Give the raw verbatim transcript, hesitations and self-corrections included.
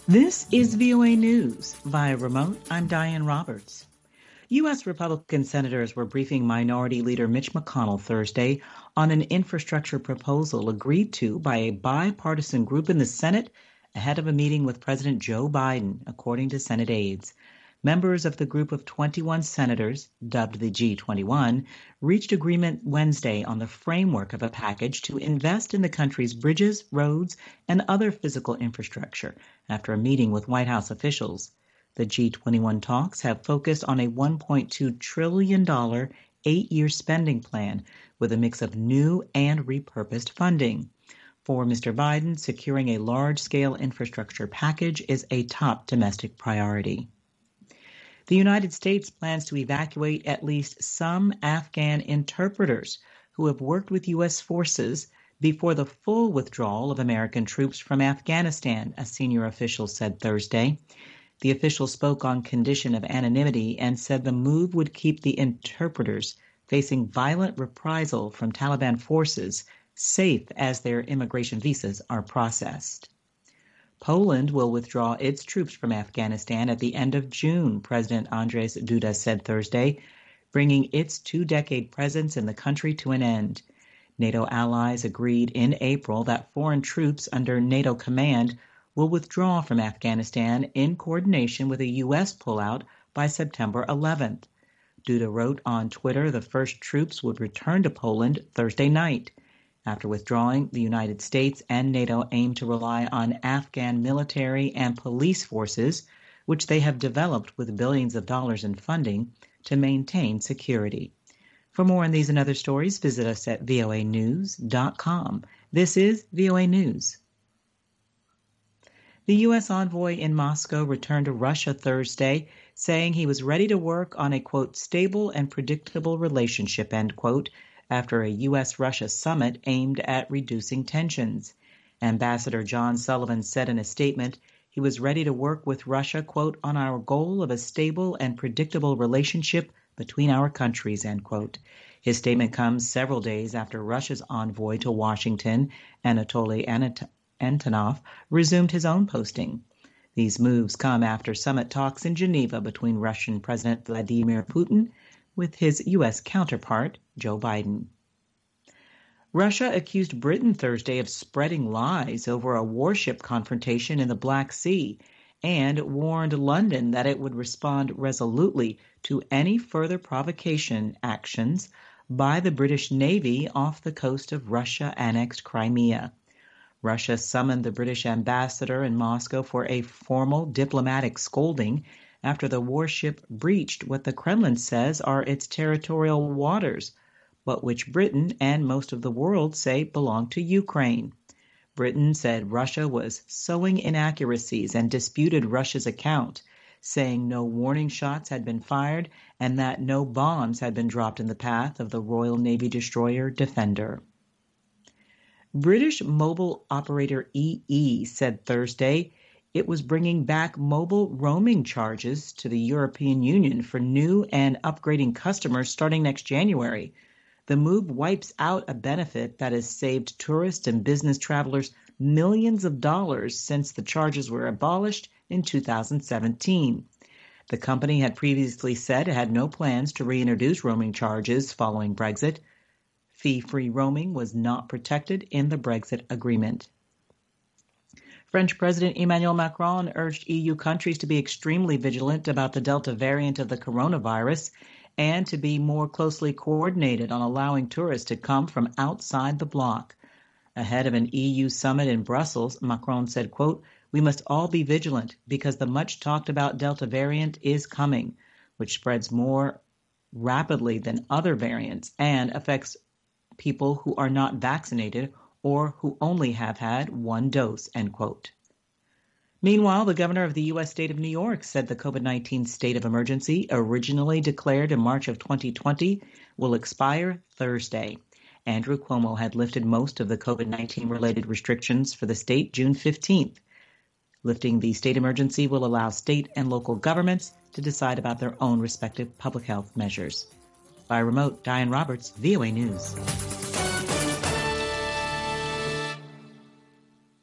This is V O A News. Via remote, I'm Diane Roberts. U S. Republican senators were briefing Minority Leader Mitch McConnell Thursday on an infrastructure proposal agreed to by a bipartisan group in the Senate ahead of a meeting with President Joe Biden, according to Senate aides. Members of the group of twenty-one senators, dubbed the G twenty-one, reached agreement Wednesday on the framework of a package to invest in the country's bridges, roads, and other physical infrastructure after a meeting with White House officials. The G twenty-one talks have focused on a one point two trillion dollars eight-year spending plan with a mix of new and repurposed funding. For Mister Biden, securing a large-scale infrastructure package is a top domestic priority. The United States plans to evacuate at least some Afghan interpreters who have worked with U S forces before the full withdrawal of American troops from Afghanistan, a senior official said Thursday. The official spoke on condition of anonymity and said the move would keep the interpreters facing violent reprisal from Taliban forces safe as their immigration visas are processed. Poland will withdraw its troops from Afghanistan at the end of June, President Andrzej Duda said Thursday, bringing its two-decade presence in the country to an end. NATO allies agreed in April that foreign troops under NATO command will withdraw from Afghanistan in coordination with a U S pullout by September eleventh. Duda wrote on Twitter the first troops would return to Poland Thursday night. After withdrawing, the United States and NATO aim to rely on Afghan military and police forces, which they have developed with billions of dollars in funding, to maintain security. For more on these and other stories, visit us at V O A news dot com. This is V O A News. The U S envoy in Moscow returned to Russia Thursday, saying he was ready to work on a, quote, stable and predictable relationship, end quote, after a U S Russia summit aimed at reducing tensions. Ambassador John Sullivan said in a statement he was ready to work with Russia, quote, on our goal of a stable and predictable relationship between our countries, end quote. His statement comes several days after Russia's envoy to Washington, Anatoly Antonov, resumed his own posting. These moves come after summit talks in Geneva between Russian President Vladimir Putin with his U S counterpart, Joe Biden. Russia accused Britain Thursday of spreading lies over a warship confrontation in the Black Sea and warned London that it would respond resolutely to any further provocation actions by the British Navy off the coast of Russia-annexed Crimea. Russia summoned the British ambassador in Moscow for a formal diplomatic scolding after the warship breached what the Kremlin says are its territorial waters, but which Britain and most of the world say belong to Ukraine. Britain said Russia was sowing inaccuracies and disputed Russia's account, saying no warning shots had been fired and that no bombs had been dropped in the path of the Royal Navy destroyer Defender. British mobile operator E E said Thursday it was bringing back mobile roaming charges to the European Union for new and upgrading customers starting next January. The move wipes out a benefit that has saved tourists and business travelers millions of dollars since the charges were abolished in two thousand seventeen. The company had previously said it had no plans to reintroduce roaming charges following Brexit. Fee-free roaming was not protected in the Brexit agreement. French President Emmanuel Macron urged E U countries to be extremely vigilant about the Delta variant of the coronavirus and to be more closely coordinated on allowing tourists to come from outside the bloc. Ahead of an E U summit in Brussels, Macron said, quote, "We must all be vigilant because the much talked about Delta variant is coming, which spreads more rapidly than other variants and affects people who are not vaccinated or who only have had one dose," end quote. Meanwhile, the governor of the U S state of New York said the COVID nineteen state of emergency, originally declared in March of twenty twenty, will expire Thursday. Andrew Cuomo had lifted most of the COVID nineteen related restrictions for the state June fifteenth. Lifting the state emergency will allow state and local governments to decide about their own respective public health measures. By remote, Diane Roberts, V O A News.